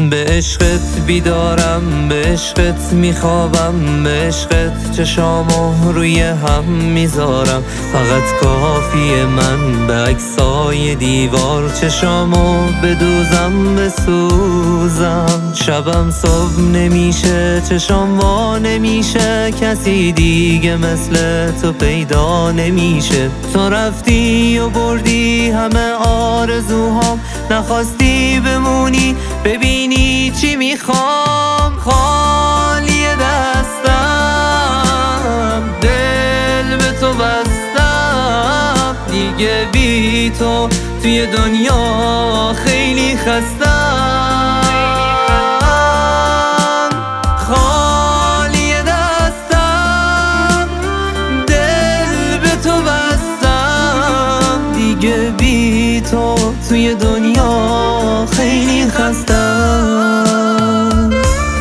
به عشقت بیدارم، به عشقت میخوابم، به عشقت چشامو روی هم میذارم. فقط کافیه من به عکسای دیوار چشامو بدوزم بسوزم. شبم صبح نمیشه، چشام وا نمیشه، کسی دیگه مثل تو پیدا نمیشه. تو رفتی و بردی همه آرزوهام، نخواستی بمونی ببینی چی میخوام. خالی دستم، دل به تو بستم، دیگه بی تو توی دنیا خیلی خستم. خالی دستم، دل به تو بستم، دیگه بی تو توی دنیا خیلی خستم.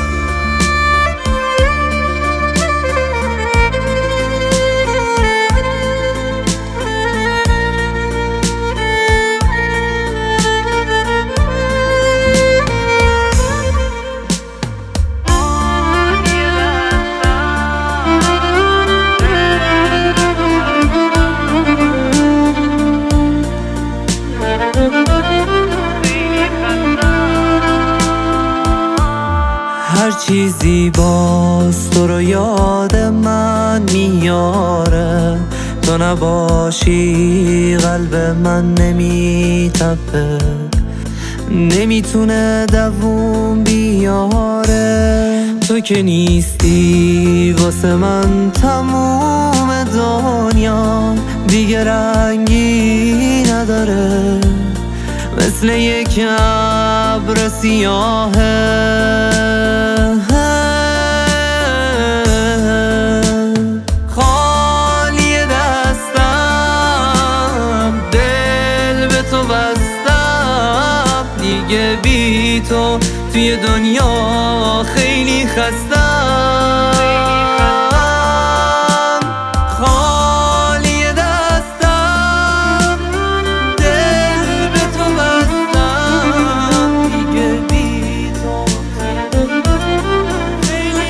هر چیزی باز تو رو یاد من میاره، تو نباشی قلب من نمیتپه، نمیتونه دووم بیاره. تو که نیستی واسه من تموم دنیا دیگه رنگی نداره، مثل یک ابر سیاهه. خالی دستم، دل به تو بستم، دیگه بی تو توی دنیا خیلی خستم. خالی دستم، دل به تو بستم، دیگه بی تو خیلی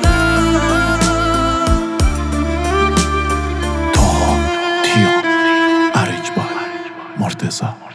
خستم. تا تیا ارجبای مرتضی